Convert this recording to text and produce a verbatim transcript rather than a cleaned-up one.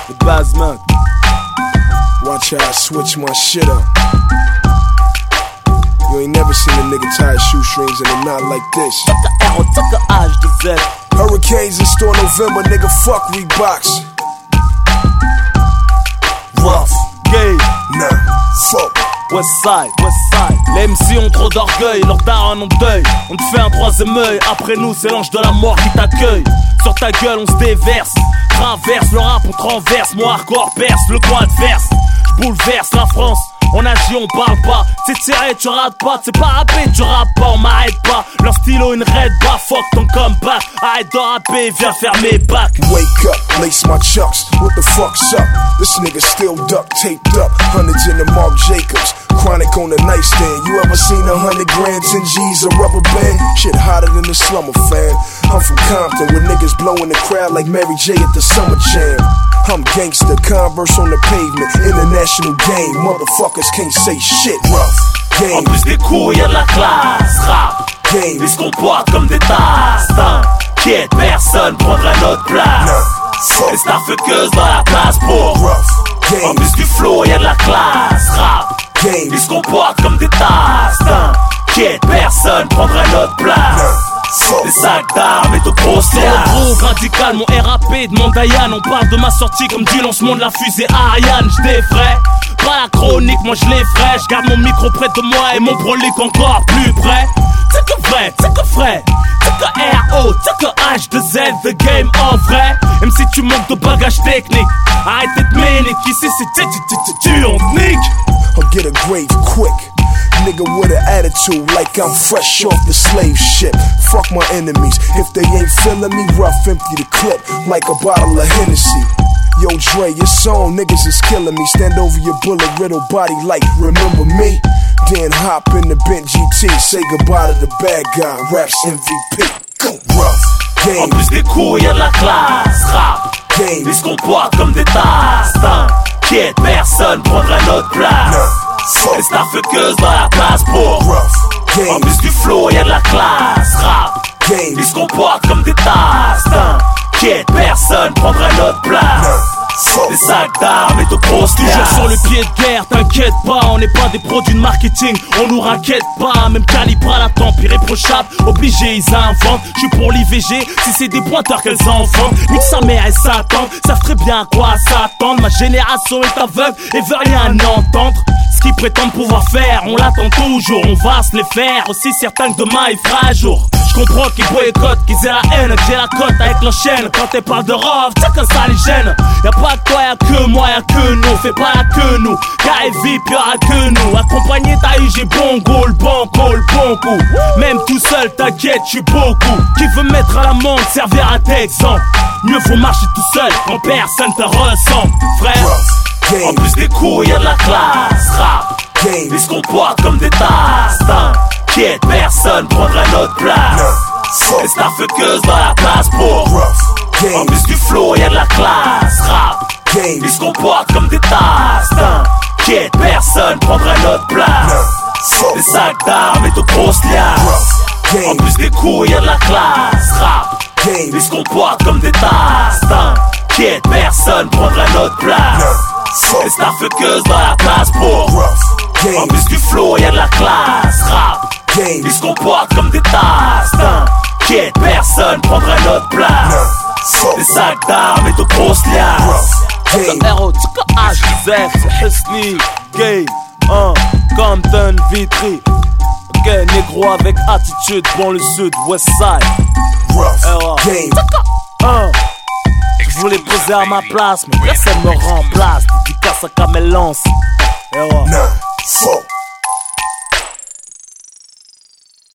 The basement. Watch how I switch my shit up. You ain't never seen a nigga tie his shoestrings and a knot like this. R, H de Z. Hurricanes in store November, nigga, fuck Reeboks. Rough, gay, nah, fuck. Westside, Westside. Les M C ont trop d'orgueil, leurs darons ont deuil. On te fait un troisième œil, après nous c'est l'ange de la mort qui t'accueille. Sur ta gueule on se déverse, traverse le rap on transverse. Moi hardcore perce, le coin adverse. J'bouleverse la France. On agit, on parle pas, c'est tiré, tu rates pas, c'est pas rappé, tu rappes pas, on m'arrête pas. Leur stylo une red bar, fuck ton comeback. Arrête de rapper, viens faire mes bacs. Wake up, lace my chucks, what the fuck's up? This nigga still duct taped up, hundreds in the Marc Jacobs. Chronic on the nightstand, you ever seen a hundred grand, ten G's, a rubber band? Shit hotter than the slumber fan. I'm from Compton, where niggas blowing the crowd like Mary J at the Summer Jam. I'm gangster, Converse on the pavement, international game, motherfuckers can't say shit, rough game. En plus des couilles y'a de la classe, rap game. Ils se comportent comme des tasses, t'inquiète, personne prendra notre place. Nah, les starfuckers dans la place pour rough game. En plus du flow y'a de la classe, rap game. Ils se comportent comme des tasses, t'inquiète, personne prendra notre place. Nah, des sacs d'armes et de grosses liasses. Gros radical, mon R A P demande à Yann. On parle de ma sortie comme du lancement de la fusée Ariane. J'défraie, pas la chronique, moi j'l'effraie. J'garde mon micro près de moi et mon brolic encore plus près. T'es que vrai, t'es que frais, t'es que R O, t'es que H de Z, the game en vrai. Même si tu manques de bagage technique, arrête d'être ménique, ici c'est tu on te nique. I'll get a grave quick. Nigga with an attitude like I'm fresh off the slave ship. Fuck my enemies, if they ain't feeling me, rough empty the clip like a bottle of Hennessy. Yo Dre, your song niggas is killing me. Stand over your bullet riddled body like remember me. Then hop in the Bent G T, say goodbye to the bad guy, raps M V P. Go rough game. En plus des couilles y'a de la classe, rap game. Ils se comportent comme des tasses, t'inquiète, personne prendra notre place. Nah, les starfuckers dans la place pour rough game. En plus du flow y'a de la classe, rap game. Ils se comportent comme des tasses, t'inquiète, personne prendra notre place. Nah, des sacs d'armes et de grosses liasses. Toujours sur le pied de guerre, t'inquiète pas, on n'est pas des produits de marketing, on nous raquette pas, même calibre à la tempe, irréprochable, obligé ils inventent. J'suis pour l'I V G, si c'est des pointeurs qu'elles enfantent. Nique sa mère et s'attendent, savent très bien à quoi s'attendre. Ma génération est aveugle et veut rien entendre. Ce qu'ils prétendent pouvoir faire, on l'attend toujours, on va se les faire. Aussi certain que demain il fera un jour. J'comprends qu'ils boycottent, qu'ils aient la haine, que j'ai la cote avec l'enchaîne. Quand t'es parles de rove, t'sais que ça les gêne. Y'a pas que toi, y'a que moi, y'a que nous. Fais pas la que nous, car et vip y'aura que nous. Accompagné t'as eu, j'ai bon go, le bon go, le bon coup. Même tout seul, t'inquiète, j'suis beaucoup. Qui veut mettre à l'amende, servira d'exemple. Mieux faut marcher tout seul quand personne te ressemble, frère. En plus des couilles y'a de la classe, rap game. Ils se comportent comme des tasses, t'inquiète, personne prendra notre place. Nah, les starfuckers dans la place pour rough game. En plus du flow y'a de la classe, rap game. Ils se comportent comme des tasses, t'inquiète, personne prendra notre place. Nah, des sacs d'armes et de grosses liasses. game. En plus des couilles y'a de la classe, rap game. Ils se comportent comme des tasses, t'inquiète, personne prendra notre place. Nah, les starfuckers dans la place pour rough game. En plus du flow y'a de la classe, rap game. Ils se comportent comme des tasses, t'inquiète, personne prendra notre place. Nah, des sacs d'armes et de grosses liasses. game. R O, H Z, c'est Husni, Gay, hein, Compton, Vitry. Ok, négro avec attitude, bon le sud, Westside. Rough game. Hein, je voulais poser à ma place, mais personne me remplace. Dédicace à Kamel Lance. Nah, fuck.